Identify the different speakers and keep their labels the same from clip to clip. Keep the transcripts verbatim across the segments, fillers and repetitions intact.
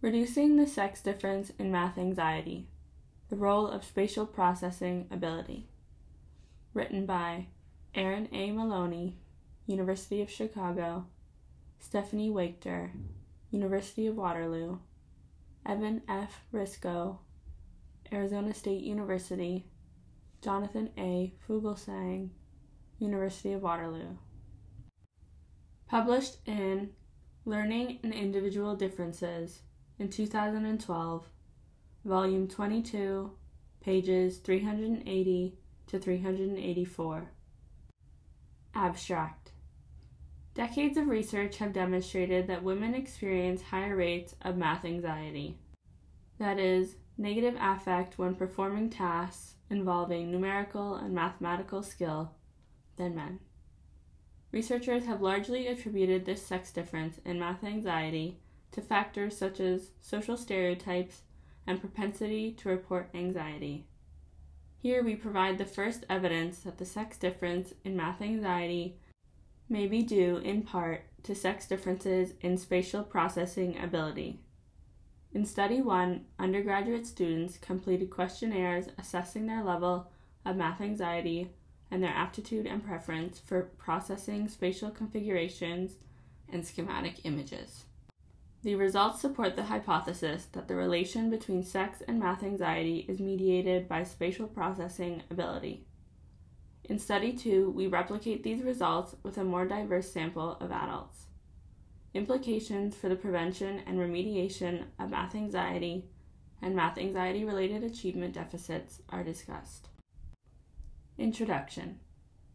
Speaker 1: Reducing the sex difference in math anxiety, the role of spatial processing ability. Written by Aaron A. Maloney, University of Chicago, Stephanie Wachter, University of Waterloo, Evan F. Risco, Arizona State University, Jonathan A. Fugelsang, University of Waterloo. Published in Learning and Individual Differences in two thousand twelve, Volume twenty-two, pages three hundred eighty to three hundred eighty-four. Abstract. Decades of research have demonstrated that women experience higher rates of math anxiety, that is, negative affect when performing tasks involving numerical and mathematical skill, than men. Researchers have largely attributed this sex difference in math anxiety to factors such as social stereotypes and propensity to report anxiety. Here we provide the first evidence that the sex difference in math anxiety may be due in part to sex differences in spatial processing ability. In Study one, undergraduate students completed questionnaires assessing their level of math anxiety and their aptitude and preference for processing spatial configurations and schematic images. The results support the hypothesis that the relation between sex and math anxiety is mediated by spatial processing ability. In Study two, we replicate these results with a more diverse sample of adults. Implications for the prevention and remediation of math anxiety and math anxiety-related achievement deficits are discussed. Introduction.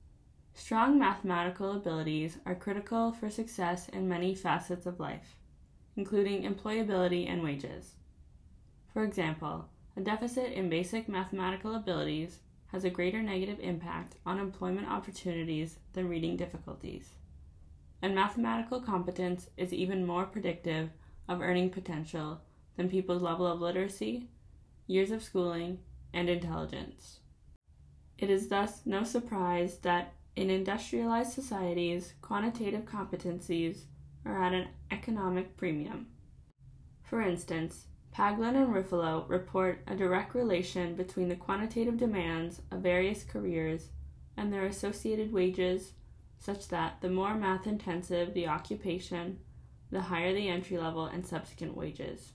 Speaker 1: Strong mathematical abilities are critical for success in many facets of life, including employability and wages. For example, a deficit in basic mathematical abilities has a greater negative impact on employment opportunities than reading difficulties. And mathematical competence is even more predictive of earning potential than people's level of literacy, years of schooling, and intelligence. It is thus no surprise that in industrialized societies, quantitative competencies are at an economic premium. For instance, Paglin and Ruffalo report a direct relation between the quantitative demands of various careers and their associated wages, such that the more math-intensive the occupation, the higher the entry level and subsequent wages.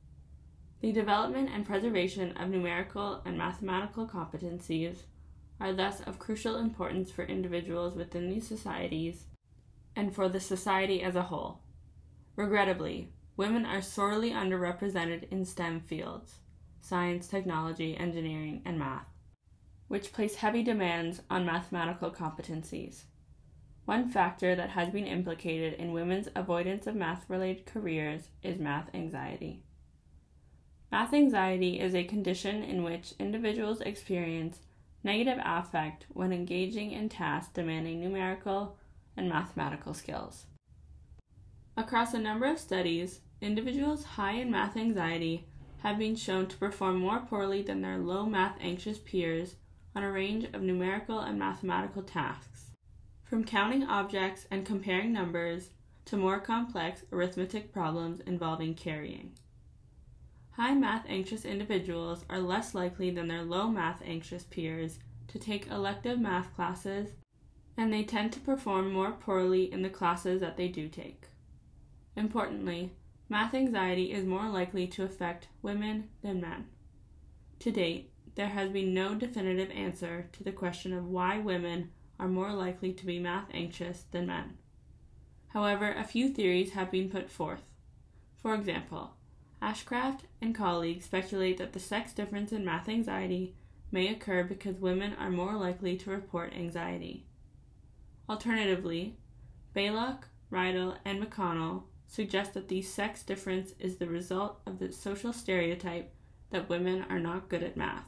Speaker 1: The development and preservation of numerical and mathematical competencies are thus of crucial importance for individuals within these societies and for the society as a whole. Regrettably, women are sorely underrepresented in STEM fields, science, technology, engineering, and math, which place heavy demands on mathematical competencies. One factor that has been implicated in women's avoidance of math-related careers is math anxiety. Math anxiety is a condition in which individuals experience negative affect when engaging in tasks demanding numerical and mathematical skills. Across a number of studies, individuals high in math anxiety have been shown to perform more poorly than their low math anxious peers on a range of numerical and mathematical tasks, from counting objects and comparing numbers to more complex arithmetic problems involving carrying. High math anxious individuals are less likely than their low math anxious peers to take elective math classes, and they tend to perform more poorly in the classes that they do take. Importantly, math anxiety is more likely to affect women than men. To date, there has been no definitive answer to the question of why women are more likely to be math anxious than men. However, a few theories have been put forth. For example, Ashcraft and colleagues speculate that the sex difference in math anxiety may occur because women are more likely to report anxiety. Alternatively, Baylock, Rydell, and McConnell suggest that the sex difference is the result of the social stereotype that women are not good at math.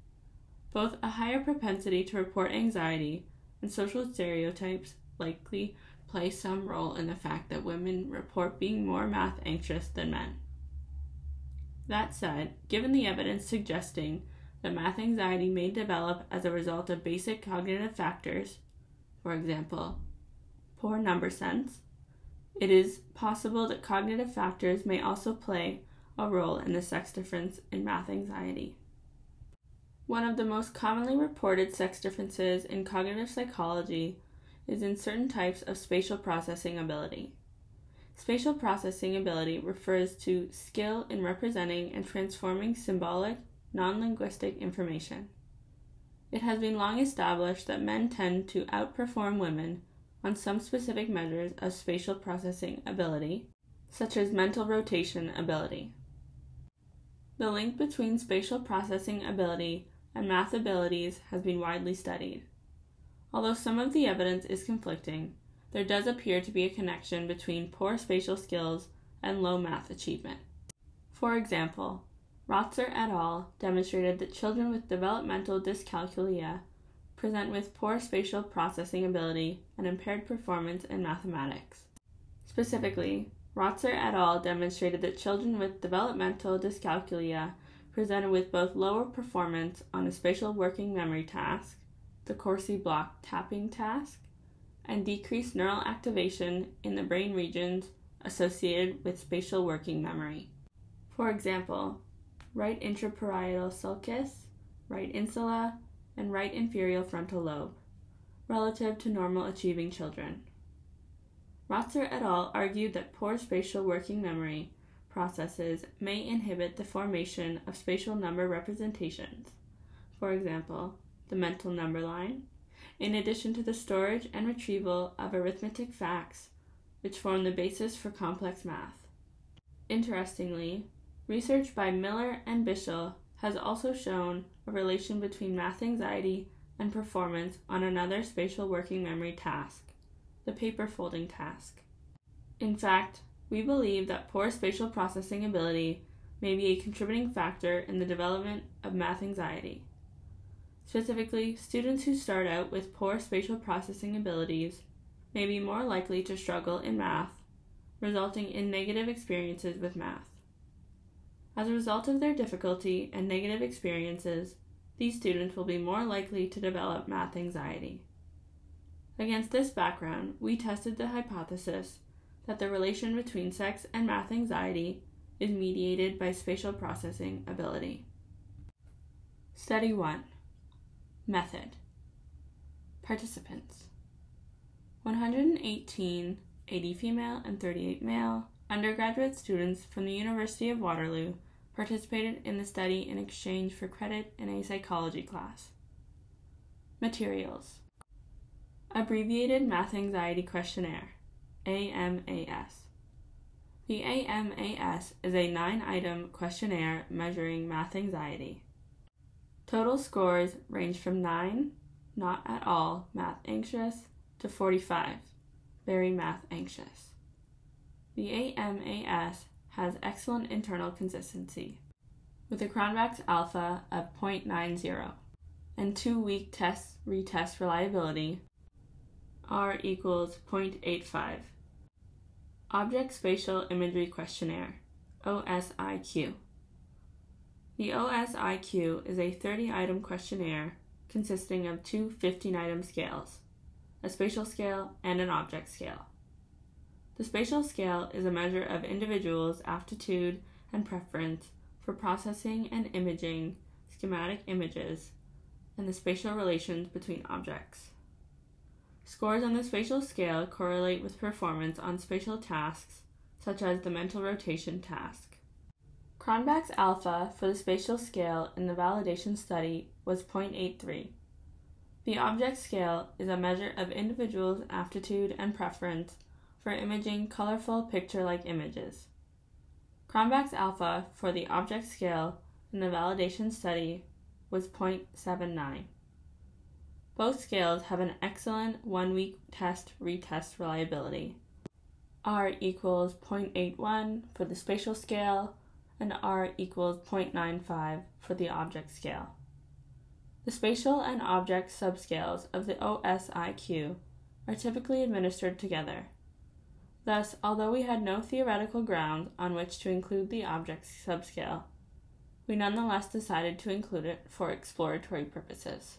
Speaker 1: Both a higher propensity to report anxiety and social stereotypes likely play some role in the fact that women report being more math anxious than men. That said, given the evidence suggesting that math anxiety may develop as a result of basic cognitive factors, for example, poor number sense, it is possible that cognitive factors may also play a role in the sex difference in math anxiety. One of the most commonly reported sex differences in cognitive psychology is in certain types of spatial processing ability. Spatial processing ability refers to skill in representing and transforming symbolic, non-linguistic information. It has been long established that men tend to outperform women on some specific measures of spatial processing ability, such as mental rotation ability. The link between spatial processing ability and math abilities has been widely studied. Although some of the evidence is conflicting, there does appear to be a connection between poor spatial skills and low math achievement. For example, Rotzer et al. Demonstrated that children with developmental dyscalculia present with poor spatial processing ability and impaired performance in mathematics. Specifically, Rotzer et al. Demonstrated that children with developmental dyscalculia presented with both lower performance on a spatial working memory task, the Corsi block tapping task, and decreased neural activation in the brain regions associated with spatial working memory. For example, right intraparietal sulcus, right insula, and right inferior frontal lobe, relative to normal achieving children. Rotzer et al. Argued that poor spatial working memory processes may inhibit the formation of spatial number representations, for example, the mental number line, in addition to the storage and retrieval of arithmetic facts, which form the basis for complex math. Interestingly, research by Miller and Bishel has also shown a relation between math anxiety and performance on another spatial working memory task, the paper folding task. In fact, we believe that poor spatial processing ability may be a contributing factor in the development of math anxiety. Specifically, students who start out with poor spatial processing abilities may be more likely to struggle in math, resulting in negative experiences with math. As a result of their difficulty and negative experiences, these students will be more likely to develop math anxiety. Against this background, we tested the hypothesis that the relation between sex and math anxiety is mediated by spatial processing ability. Study one. Method. Participants. one hundred eighteen, eighty female and thirty-eight male, undergraduate students from the University of Waterloo participated in the study in exchange for credit in a psychology class. Materials. Abbreviated Math Anxiety Questionnaire, A M A S. The A M A S is a nine-item questionnaire measuring math anxiety. Total scores range from nine, not at all math anxious, to forty-five, very math anxious. The A M A S has excellent internal consistency, with a Cronbach's alpha of zero point nine zero and two-week test-retest reliability, R equals zero point eight five. Object Spatial Imagery Questionnaire, O S I Q. The O S I Q is a thirty-item questionnaire consisting of two fifteen-item scales, a spatial scale and an object scale. The spatial scale is a measure of individuals' aptitude and preference for processing and imaging schematic images and the spatial relations between objects. Scores on the spatial scale correlate with performance on spatial tasks, such as the mental rotation task. Cronbach's alpha for the spatial scale in the validation study was zero point eight three. The object scale is a measure of individuals' aptitude and preference for imaging colorful picture-like images. Cronbach's alpha for the object scale in the validation study was zero point seven nine. Both scales have an excellent one-week test-retest reliability. R equals zero point eight one for the spatial scale and R equals zero point nine five for the object scale. The spatial and object subscales of the O S I Q are typically administered together. Thus, although we had no theoretical grounds on which to include the object subscale, we nonetheless decided to include it for exploratory purposes.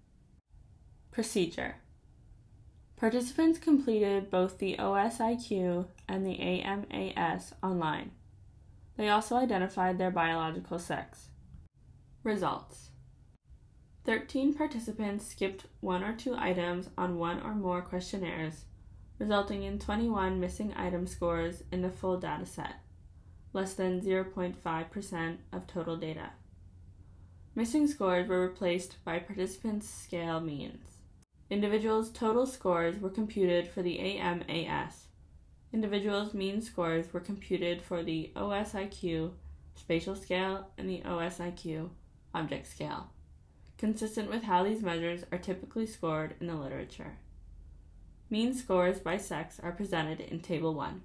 Speaker 1: Procedure. Participants completed both the O S I Q and the A M A S online. They also identified their biological sex. Results. thirteen participants skipped one or two items on one or more questionnaires, resulting in twenty-one missing item scores in the full data set, less than zero point five percent of total data. Missing scores were replaced by participants' scale means. Individuals' total scores were computed for the A M A S. Individuals' mean scores were computed for the O S I Q spatial scale and the O S I Q object scale, consistent with how these measures are typically scored in the literature. Mean scores by sex are presented in Table one.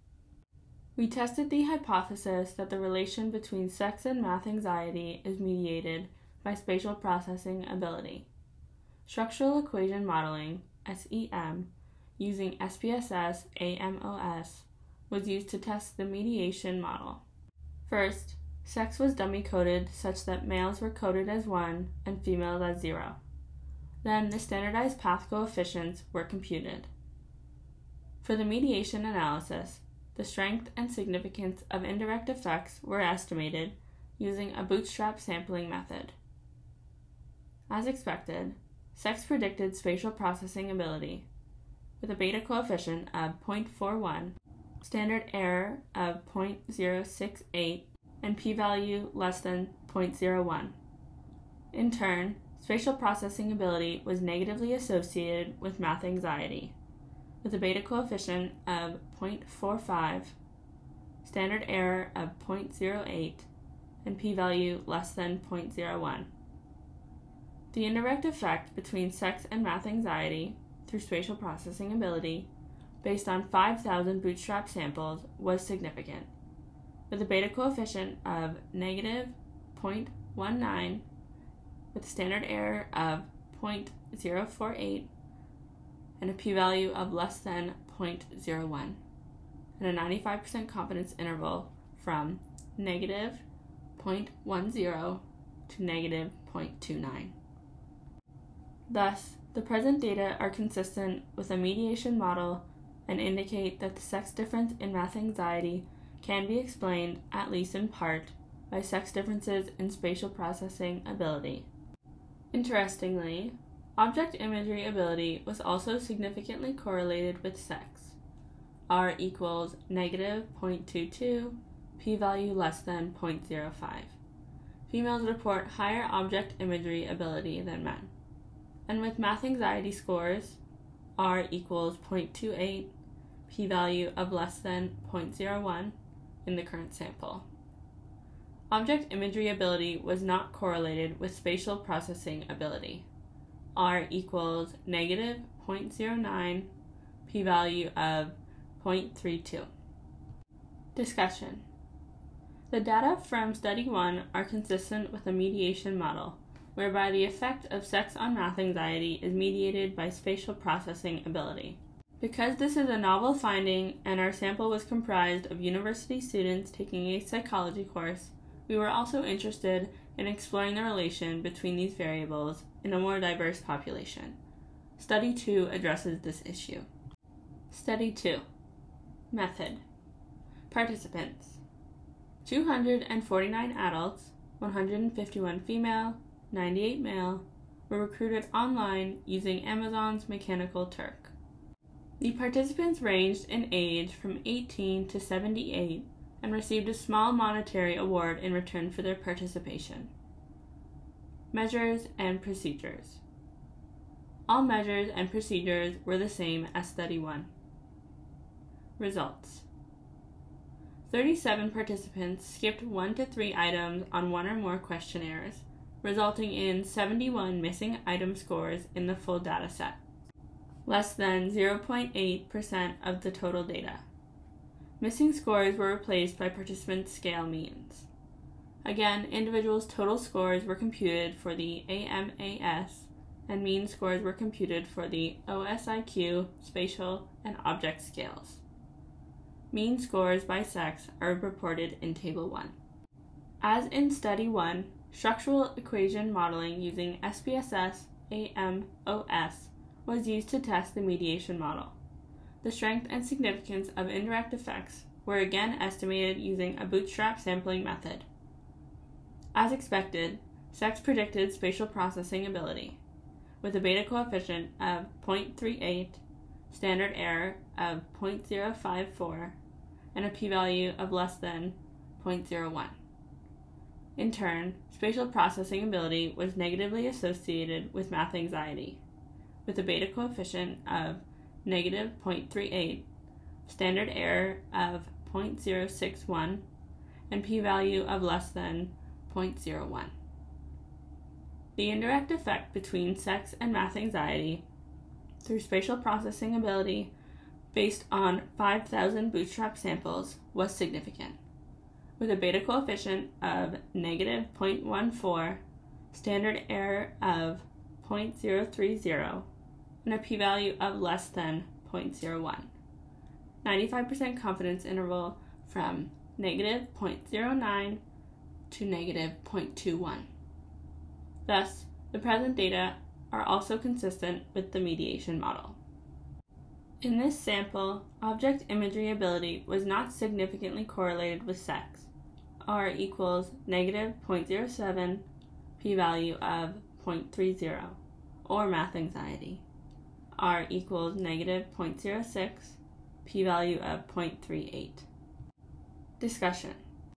Speaker 1: We tested the hypothesis that the relation between sex and math anxiety is mediated by spatial processing ability. Structural equation modeling, S E M, using S P S S A M O S, was used to test the mediation model. First, sex was dummy-coded such that males were coded as one and females as zero. Then the standardized path coefficients were computed. For the mediation analysis, the strength and significance of indirect effects were estimated using a bootstrap sampling method. As expected, sex predicted spatial processing ability, with a beta coefficient of zero point four one, standard error of zero point zero six eight, and p-value less than zero point zero one. In turn, spatial processing ability was negatively associated with math anxiety, with a beta coefficient of zero point four five, standard error of zero point zero eight, and p-value less than zero point zero one. The indirect effect between sex and math anxiety through spatial processing ability, based on five thousand bootstrap samples, was significant, with a beta coefficient of negative zero point one nine, with a standard error of zero point zero four eight, and a p-value of less than zero point zero one, and a ninety-five percent confidence interval from negative zero point one zero to negative zero point two nine. Thus, the present data are consistent with a mediation model and indicate that the sex difference in math anxiety can be explained, at least in part, by sex differences in spatial processing ability. Interestingly, object imagery ability was also significantly correlated with sex. R equals negative zero point two two, p-value less than zero point zero five. Females report higher object imagery ability than men. And with math anxiety scores, R equals zero point two eight, p-value of less than zero point zero one in the current sample. Object imagery ability was not correlated with spatial processing ability. R equals negative zero point zero nine, p-value of zero point three two. Discussion. The data from Study one are consistent with a mediation model, whereby the effect of sex on math anxiety is mediated by spatial processing ability. Because this is a novel finding and our sample was comprised of university students taking a psychology course, we were also interested in exploring the relation between these variables in a more diverse population. Study two addresses this issue. Study two. Method. Participants. two hundred forty-nine adults, one hundred fifty-one female, ninety-eight male, were recruited online using Amazon's Mechanical Turk. The participants ranged in age from eighteen to seventy-eight and received a small monetary award in return for their participation. Measures and procedures. All measures and procedures were the same as Study one. Results. thirty-seven participants skipped one to three items on one or more questionnaires, resulting in seventy-one missing item scores in the full data set, less than zero point eight percent of the total data. Missing scores were replaced by participant scale means. Again, individuals' total scores were computed for the A M A S, and mean scores were computed for the O S I Q, spatial, and object scales. Mean scores by sex are reported in Table one. As in Study one, structural equation modeling using S P S S A M O S was used to test the mediation model. The strength and significance of indirect effects were again estimated using a bootstrap sampling method. As expected, sex predicted spatial processing ability, with a beta coefficient of zero point three eight, standard error of zero point zero five four, and a p-value of less than zero point zero one. In turn, spatial processing ability was negatively associated with math anxiety, with a beta coefficient of negative zero point three eight, standard error of zero point zero six one, and p-value of less than zero point zero one. The indirect effect between sex and math anxiety through spatial processing ability based on five thousand bootstrap samples was significant, with a beta coefficient of negative zero point one four, standard error of zero point zero three zero, and a p-value of less than zero point zero one. ninety-five percent confidence interval from negative zero point zero nine to negative zero point two one. Thus, the present data are also consistent with the mediation model. In this sample, object imagery ability was not significantly correlated with sex, R equals negative zero point zero seven, p-value of zero point three zero, or math anxiety, R equals negative zero point zero six, p-value of zero point three eight. Discussion.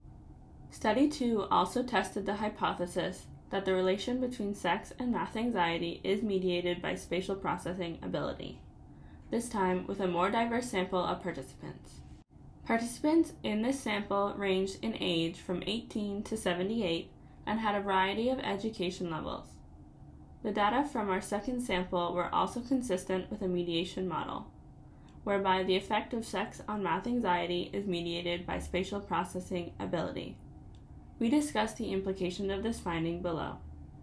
Speaker 1: Study two also tested the hypothesis that the relation between sex and math anxiety is mediated by spatial processing ability, this time with a more diverse sample of participants. Participants in this sample ranged in age from eighteen to seventy-eight and had a variety of education levels. The data from our second sample were also consistent with a mediation model, whereby the effect of sex on math anxiety is mediated by spatial processing ability. We discussed the implication of this finding below.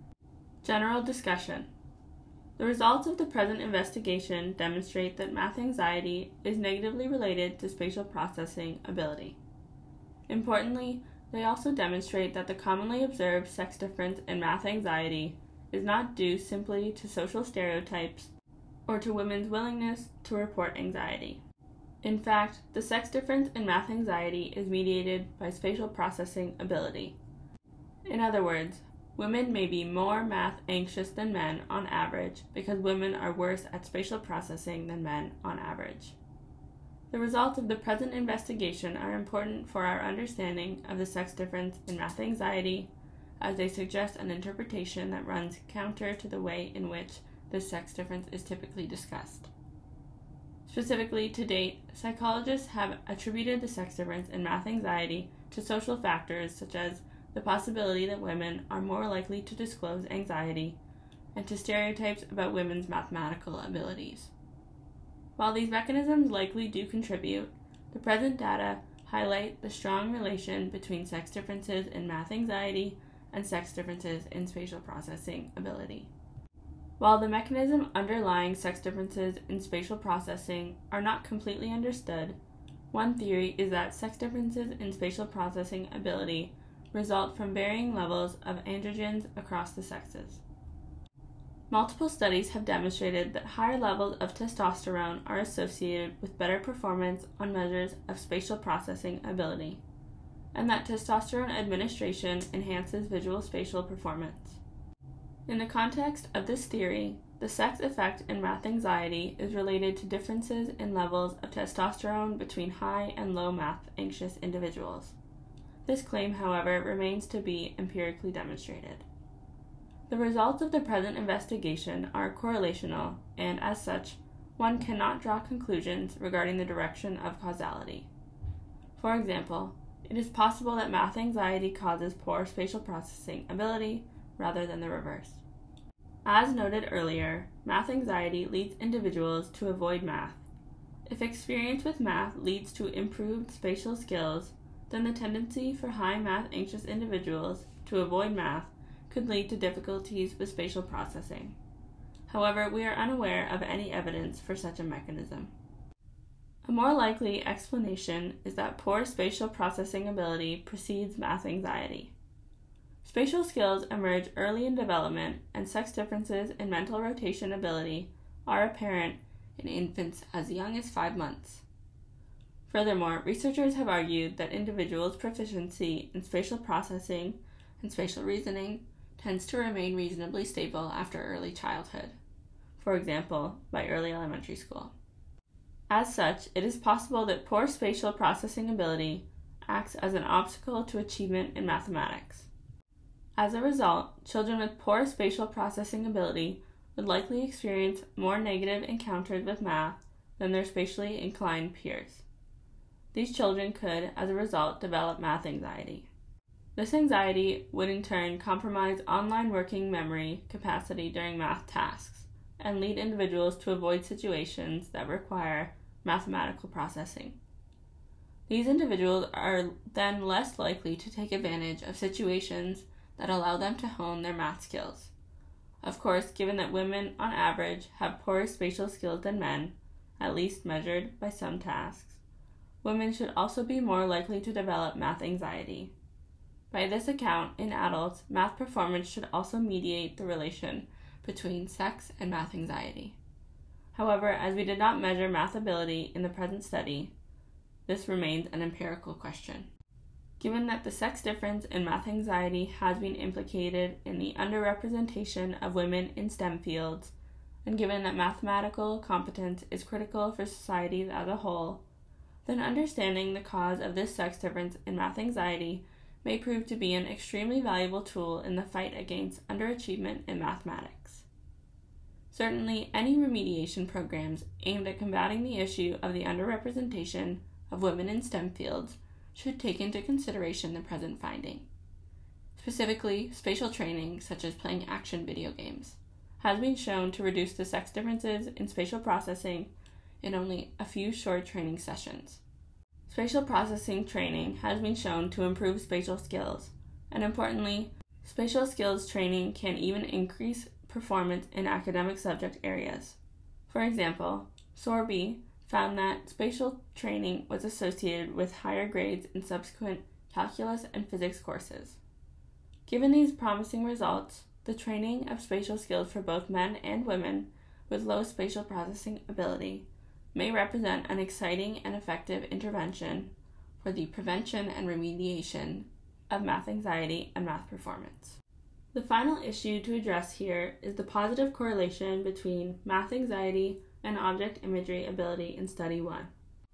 Speaker 1: General discussion. The results of the present investigation demonstrate that math anxiety is negatively related to spatial processing ability. Importantly, they also demonstrate that the commonly observed sex difference in math anxiety is not due simply to social stereotypes or to women's willingness to report anxiety. In fact, the sex difference in math anxiety is mediated by spatial processing ability. In other words, women may be more math anxious than men on average because women are worse at spatial processing than men on average. The results of the present investigation are important for our understanding of the sex difference in math anxiety, as they suggest an interpretation that runs counter to the way in which this sex difference is typically discussed. Specifically, to date, psychologists have attributed the sex difference in math anxiety to social factors such as the possibility that women are more likely to disclose anxiety and to stereotypes about women's mathematical abilities. While these mechanisms likely do contribute, the present data highlight the strong relation between sex differences in math anxiety and sex differences in spatial processing ability. While the mechanism underlying sex differences in spatial processing are not completely understood, one theory is that sex differences in spatial processing ability result from varying levels of androgens across the sexes. Multiple studies have demonstrated that higher levels of testosterone are associated with better performance on measures of spatial processing ability, and that testosterone administration enhances visual spatial performance. In the context of this theory, the sex effect in math anxiety is related to differences in levels of testosterone between high and low math anxious individuals. This claim, however, remains to be empirically demonstrated. The results of the present investigation are correlational, and as such, one cannot draw conclusions regarding the direction of causality. For example, it is possible that math anxiety causes poor spatial processing ability rather than the reverse. As noted earlier, math anxiety leads individuals to avoid math. If experience with math leads to improved spatial skills, then the tendency for high math anxious individuals to avoid math could lead to difficulties with spatial processing. However, we are unaware of any evidence for such a mechanism. A more likely explanation is that poor spatial processing ability precedes math anxiety. Spatial skills emerge early in development, and sex differences in mental rotation ability are apparent in infants as young as five months. Furthermore, researchers have argued that individuals' proficiency in spatial processing and spatial reasoning tends to remain reasonably stable after early childhood, for example, by early elementary school. As such, it is possible that poor spatial processing ability acts as an obstacle to achievement in mathematics. As a result, children with poor spatial processing ability would likely experience more negative encounters with math than their spatially inclined peers. These children could, as a result, develop math anxiety. This anxiety would in turn compromise online working memory capacity during math tasks and lead individuals to avoid situations that require mathematical processing. These individuals are then less likely to take advantage of situations that allow them to hone their math skills. Of course, given that women, on average, have poorer spatial skills than men, at least measured by some tasks, women should also be more likely to develop math anxiety. By this account, in adults, math performance should also mediate the relation between sex and math anxiety. However, as we did not measure math ability in the present study, this remains an empirical question. Given that the sex difference in math anxiety has been implicated in the underrepresentation of women in STEM fields, and given that mathematical competence is critical for societies as a whole, then understanding the cause of this sex difference in math anxiety may prove to be an extremely valuable tool in the fight against underachievement in mathematics. Certainly, any remediation programs aimed at combating the issue of the underrepresentation of women in STEM fields should take into consideration the present finding. Specifically, spatial training, such as playing action video games, has been shown to reduce the sex differences in spatial processing in only a few short training sessions. Spatial processing training has been shown to improve spatial skills, and importantly, spatial skills training can even increase performance in academic subject areas. For example, Sorby found that spatial training was associated with higher grades in subsequent calculus and physics courses. Given these promising results, the training of spatial skills for both men and women with low spatial processing ability may represent an exciting and effective intervention for the prevention and remediation of math anxiety and math performance. The final issue to address here is the positive correlation between math anxiety and object imagery ability in Study one.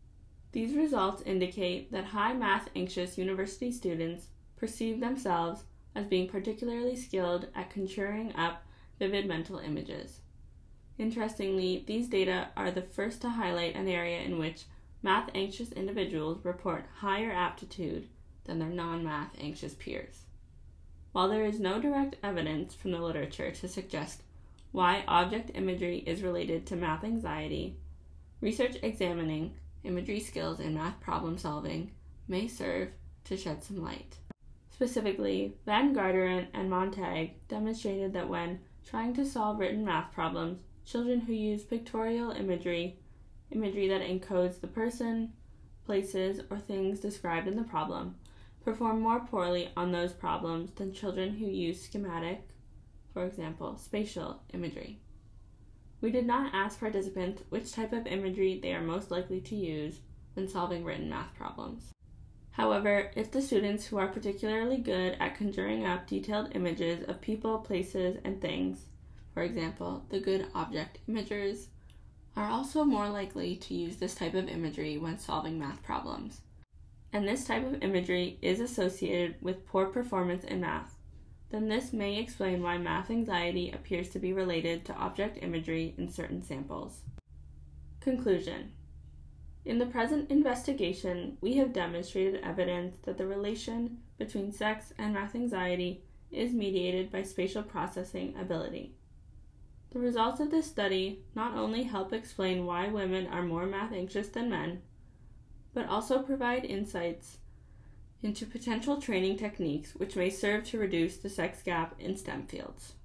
Speaker 1: These results indicate that high math anxious university students perceive themselves as being particularly skilled at conjuring up vivid mental images. Interestingly, these data are the first to highlight an area in which math anxious individuals report higher aptitude than their non-math anxious peers. While there is no direct evidence from the literature to suggest why object imagery is related to math anxiety, research examining imagery skills in math problem solving may serve to shed some light. Specifically, Van Garderen and Montag demonstrated that when trying to solve written math problems, children who use pictorial imagery, imagery that encodes the person, places, or things described in the problem, perform more poorly on those problems than children who use schematic, for example, spatial imagery. We did not ask participants which type of imagery they are most likely to use when solving written math problems. However, if the students who are particularly good at conjuring up detailed images of people, places, and things, for example, the good object imagers, are also more likely to use this type of imagery when solving math problems. And this type of imagery is associated with poor performance in math, then this may explain why math anxiety appears to be related to object imagery in certain samples. Conclusion. In the present investigation, we have demonstrated evidence that the relation between sex and math anxiety is mediated by spatial processing ability. The results of this study not only help explain why women are more math anxious than men, but also provide insights into potential training techniques which may serve to reduce the sex gap in STEM fields.